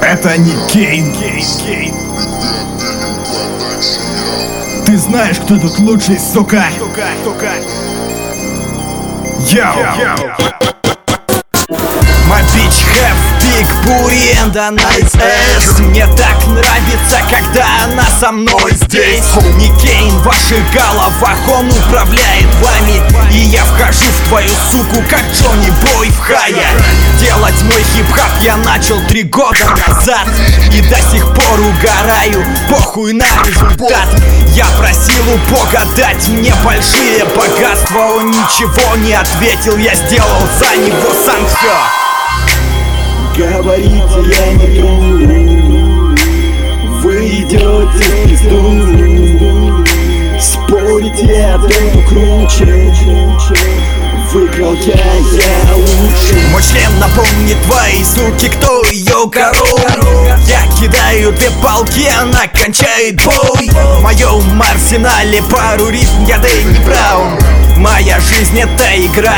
Это не Кейн. Ты знаешь, кто тут лучший, сука? Йоу! My bitch have big booty and a nice ass. Мне так нравится, когда она со мной здесь. Не Кейн в ваших головах, он управляет вами. И я вхожу в твою суку, как Джонни Бой в Хая. Делать мой хип-хап я начал 3 года назад. И до сих пор угораю, похуй на результат. Я просил у Бога дать мне большие богатства. Он ничего не ответил, я сделал за него сам все. Говорите, я не тру, вы идете в пизду. Спорите, ты круче, выиграл я лучше. Мой член напомнит твоей суки, кто ее король. Я кидаю 2 палки, она кончает бой. В моем арсенале пару ритм, я Дэнни Браун. Моя жизнь это игра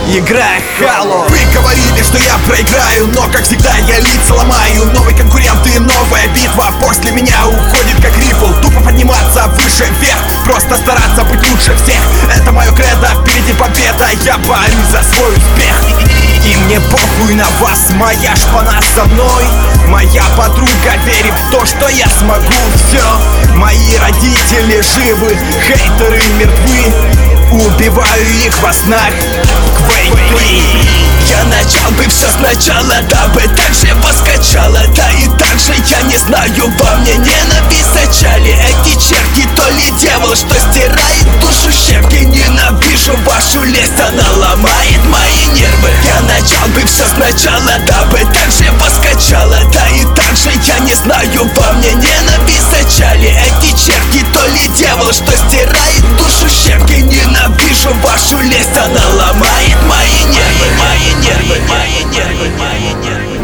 Halo. Вы говорили, что я проиграю, но как всегда я лица ломаю. Новый конкурент и новая битва после меня уходит как рифл. Тупо подниматься выше вверх, просто стараться быть лучше всех. Это мое кредо, впереди победа, я борюсь за свой успех. И мне похуй на вас, моя шпана со мной. Моя подруга верит в то, что я смогу все. Мои родители живы, хейтеры мертвы. Убиваю их во снах. Quake 3. Я начал бы все сначала, дабы так же воскачало. Да и так же я не знаю, во мне ненависть зачали. Эти черти, то ли дьявол, что стирает душу щепки. Ненавижу вашу лесть, она ломает мои нервы. Я начал бы все сначала, дабы так же воскачало. Да и так же я не знаю, во мне ненависть зачали. Эти черти, то ли дьявол, что стирает душу щепки. Ненавижу вашу лесть, она ломает мои нервы, мои нервы, мои нервы, мои нервы.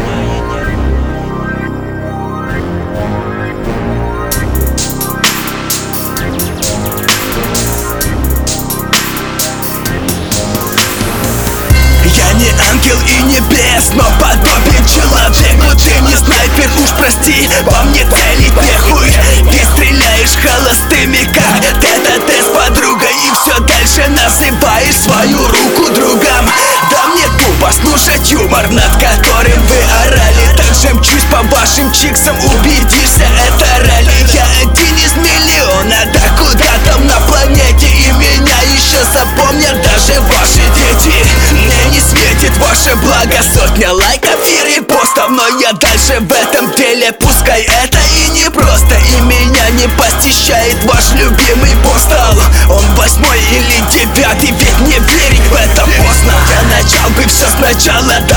Я не ангел и не бес, но подобен человеку. Ты не снайпер, уж прости, по мне целить нехуй. Ты стреляешь холостыми, как тет-а-тет с подругой. И все дальше называешь свою руку другом. Да мне тупо слушать юмор, над которым вы орали. Также мчусь по вашим чиксам, убедишься, это ралли. Я один из миллиона, да куда там на планете. И меня еще запомнят даже ваши дети. Мне не светит ваше благо, 100 лайков и репостов. Но я дальше в этом деле, пускай это и не просто. И меня не посещает ваш любимый постал. Он 8 или 9, ведь мне верить в это поздно. Я начал бы все сначала, да